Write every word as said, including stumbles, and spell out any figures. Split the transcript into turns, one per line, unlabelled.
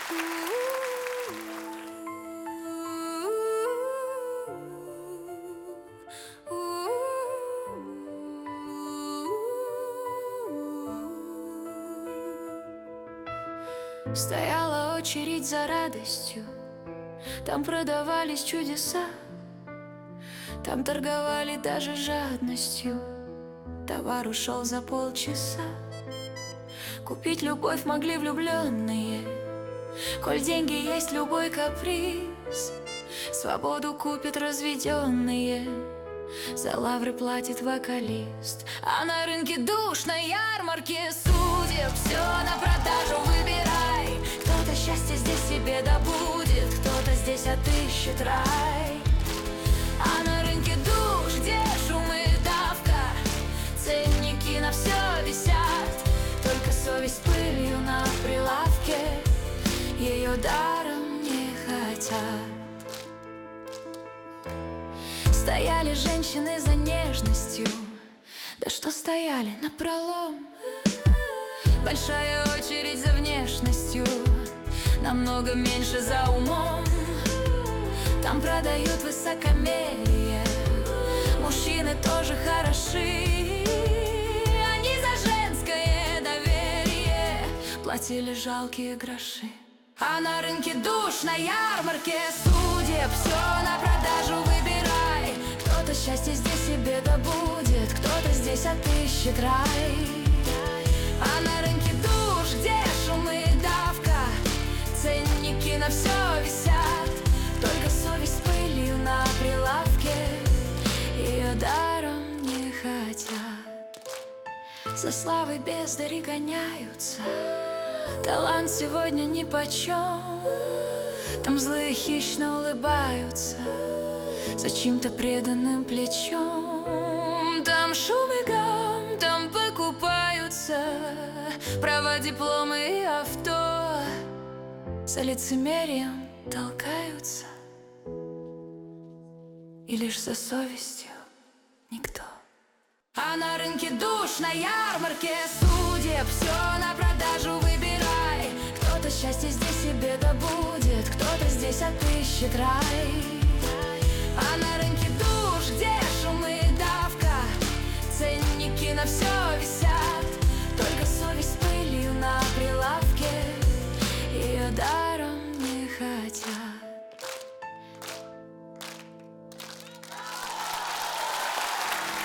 Стояла очередь за радостью, там продавались чудеса, там торговали даже жадностью. Товар ушел за полчаса. Купить любовь могли влюбленные, коль деньги есть любой каприз. Свободу купят разведенные, за лавры платит вокалист. А на рынке душ, на ярмарке судеб все на продажу выбирай. Кто-то счастье здесь себе добудет, кто-то здесь отыщет рай. А на рынке душ, где шум и давка, ценники на все висят, только совесть пылью на прилавке, ее даром не хотят. Стояли женщины за нежностью, да что стояли напролом. Большая очередь за внешностью, намного меньше за умом. Там продают высокомерие, мужчины тоже хороши. Они за женское доверие платили жалкие гроши. А на рынке душ, на ярмарке судеб все на продажу выбирай. Кто-то счастье здесь себе добудет, кто-то здесь отыщет рай. А на рынке душ, где шум и давка, ценники на все висят, только совесть пылью на прилавке, ее даром не хотят. За славой бездари гоняются, талант сегодня нипочем. Там злые хищно улыбаются за чьим-то преданным плечом. Там шум и гам, там покупаются права, дипломы и авто, за лицемерием толкаются, и лишь за совестью никто. А на рынке душ, на ярмарке судеб все на продажу выбирай. Кто-то счастье здесь себе добудет, кто-то здесь отыщет рай. А на рынке душ, где шум и давка, ценники на все висят,